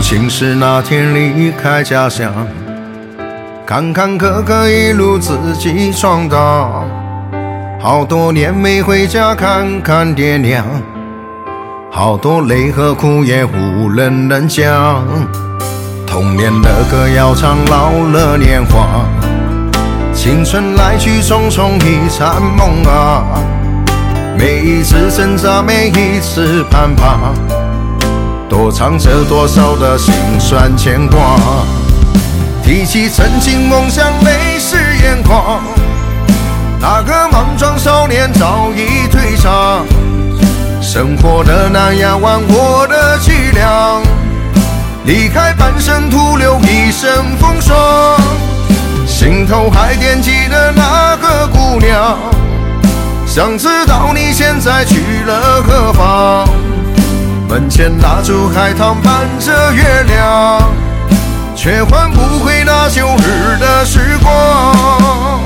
青石那天离开家乡，坎坎坷坷一路自己闯荡，好多年没回家看看爹娘，好多泪和苦也无人能讲。童年的歌谣唱老了年华，青春来去匆匆一场梦啊，每一次挣扎，每一次攀爬，多藏着多少的辛酸牵挂。提起曾经梦想，泪湿眼眶，那个莽撞少年早已退场，生活的那样玩我的凄凉，离开半生徒留一身风霜，心头还惦记着那个姑娘，想知道你现在去了何方。门前蜡烛海棠伴着月亮，却换不回那旧日的时光。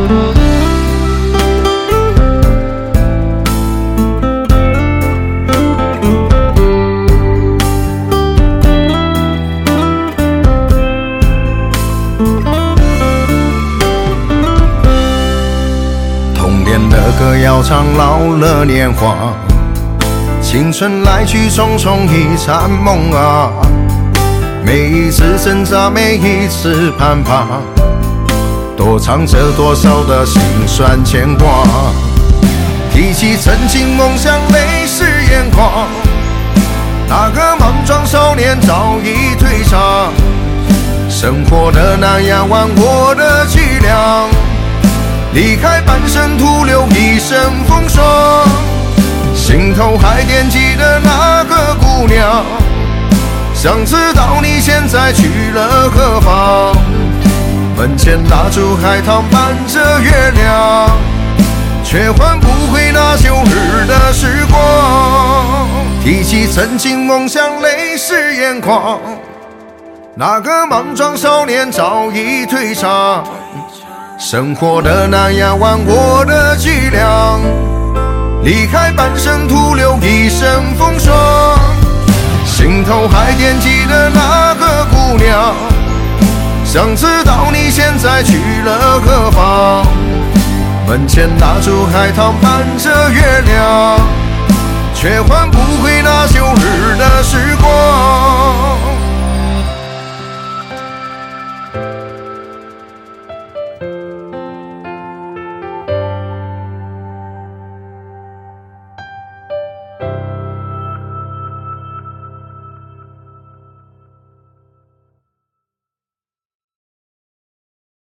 童年的歌谣唱老了年华，青春来去匆匆一场梦啊，每一次挣扎，每一次攀爬，多藏着多少的辛酸牵挂。提起曾经梦想，泪湿眼眶，那个莽撞少年早已退场，生活的那样玩我的凄凉，离开半生徒留一身风霜，心头还惦记着那个姑娘，想知道你现在去了何方。门前蜡烛海棠伴着月亮，却换不回那旧日的时光。提起曾经梦想，泪湿眼眶，那个莽撞少年早已退场，生活的那样玩我的凄凉，离开半生徒留一身风霜，心头还惦记着那个姑娘，想知道你现在去了何方。门前蜡烛海棠伴着月亮，却换不回那旧日的